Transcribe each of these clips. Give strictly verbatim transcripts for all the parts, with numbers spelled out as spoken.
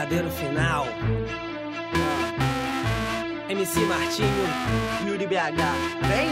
verdadeiro final. M C Martinho, Yuri B H, vem!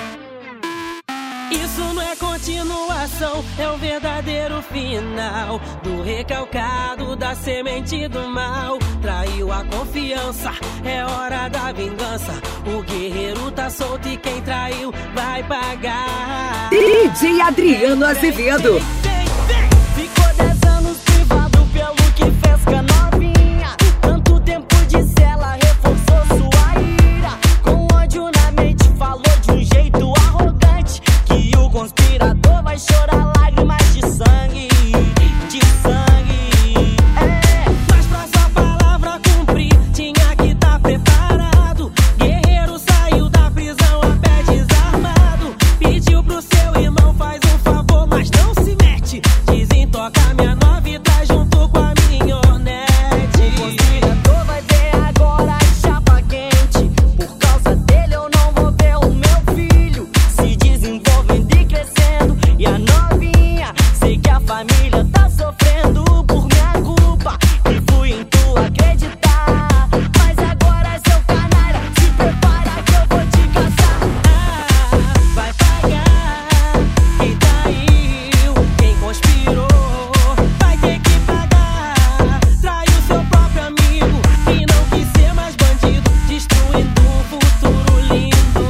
Isso não é continuação, é o verdadeiro final do recalcado, da semente do mal. Traiu a confiança, é hora da vingança. O guerreiro tá solto e quem traiu vai pagar. D J Adriano Azevedo. Ficou dez anos privado pelo que fez com a novinha. Tanto tempo de cela reforçou sua ira. Com ódio na mente falou de um jeito arrogante que o conspirador vai chorar lágrimas de sangue, de sangue. É, mas pra sua palavra cumprir tinha que tá preparado. Guerreiro saiu da prisão a pé desarmado. Pediu pro seu irmão, faz um favor, mas não se mete. Desintoca minha nova e tá junto com a minhonete. o conspirador vai ver agora a chapa quente. Por causa dele eu não vou ver o meu filho se desenvolvendo e crescendo. E a novinha, sei que a família tá sofrendo por minha culpa e fui em tu acreditar. Mas agora seu canalha, se prepara que eu vou te caçar. Ah, vai pagar quem traiu, quem conspirou. Vai ter que pagar. Traiu seu próprio amigo e não quis ser mais bandido, destruindo um futuro lindo.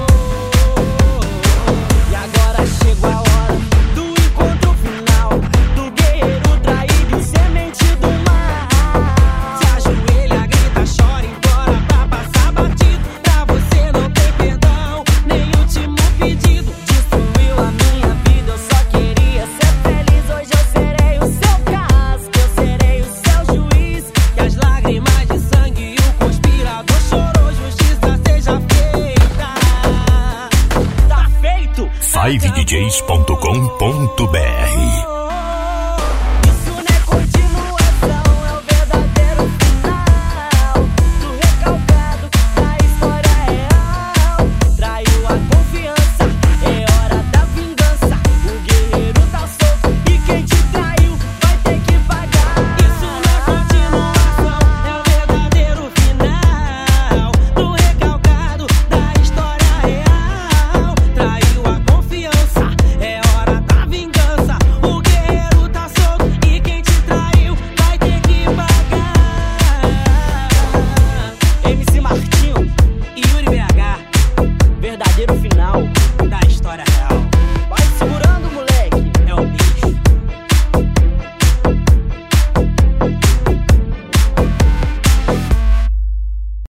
E agora chegou a hora do encontro final do guerreiro traído e semente do mal. Se ajoelha, grita, chora, implora pra passar batido. Pra você não tem perdão, nem último pedido. Destruiu a minha vida, eu só queria ser feliz. Hoje eu serei o seu caso, eu serei o seu juiz. E as lágrimas de sangue e o conspirador chorou. Justiça seja feita. Tá feito! five d js ponto com ponto b r